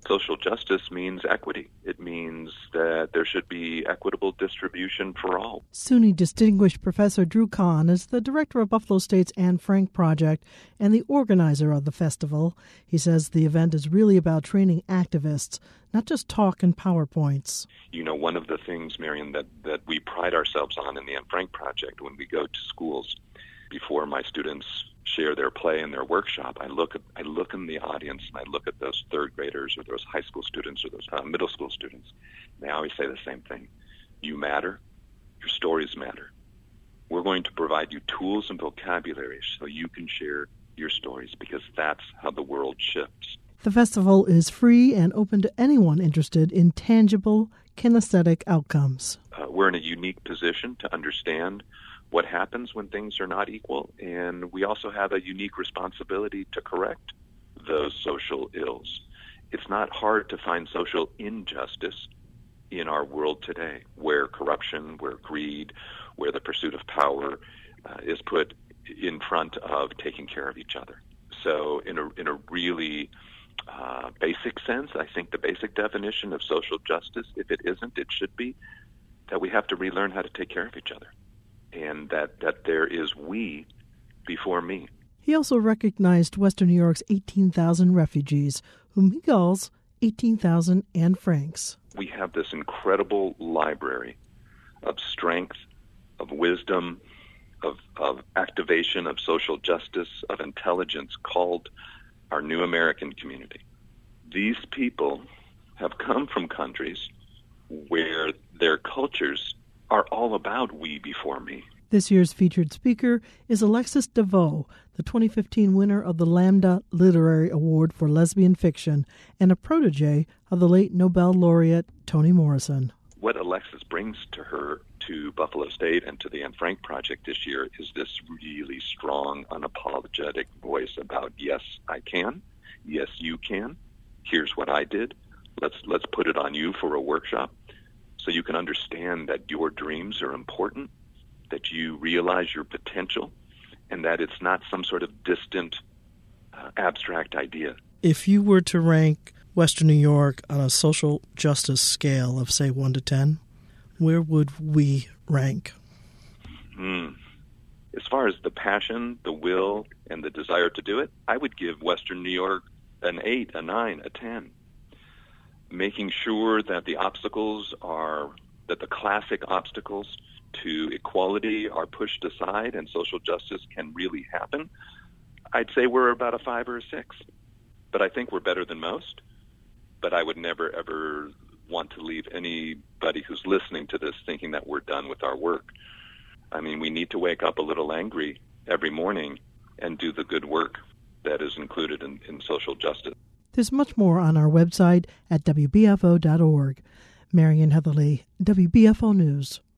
Social justice means equity. It means that there should be equitable distribution for all. SUNY Distinguished Professor Drew Kahn is the director of Buffalo State's Anne Frank Project and the organizer of the festival. He says the event is really about training activists, not just talk and PowerPoints. You know, one of the things, Marion, that we pride ourselves on in the Anne Frank Project when we go to schools, before my students share their play and their workshop, I look in the audience and I look at those third graders or those high school students or those middle school students. They always say the same thing. You matter. Your stories matter. We're going to provide you tools and vocabulary so you can share your stories, because that's how the world shifts. The festival is free and open to anyone interested in tangible, kinesthetic outcomes. We're in a unique position to understand what happens when things are not equal, and we also have a unique responsibility to correct those social ills. It's not hard to find social injustice in our world today, where corruption, where greed, where the pursuit of power is put in front of taking care of each other. So in a really basic sense, I think the basic definition of social justice, if it isn't, it should be that we have to relearn how to take care of each other, and that there is we before me. He also recognized Western New York's 18,000 refugees, whom he calls 18,000 Anne Franks. We have this incredible library of strength, of wisdom, of activation, of social justice, of intelligence called our new American community. These people have come from countries where their cultures are all about we before me. This year's featured speaker is Alexis DeVoe, the 2015 winner of the Lambda Literary Award for Lesbian Fiction and a protege of the late Nobel laureate Toni Morrison. What Alexis brings to Buffalo State and to the Anne Frank Project this year is this really strong, unapologetic voice about, yes, I can, yes, you can, here's what I did, let's put it on you for a workshop, so you can understand that your dreams are important, that you realize your potential, and that it's not some sort of distant, abstract idea. If you were to rank Western New York on a social justice scale of, say, 1 to 10, where would we rank? As far as the passion, the will, and the desire to do it, I would give Western New York an 8, a 9, a 10. Making sure that the classic obstacles to equality are pushed aside and social justice can really happen, I'd say we're about a 5 or a 6. But I think we're better than most. But I would never, ever want to leave anybody who's listening to this thinking that we're done with our work. I mean, we need to wake up a little angry every morning and do the good work that is included in social justice. There's much more on our website at WBFO.org. Marion Heatherly, WBFO News.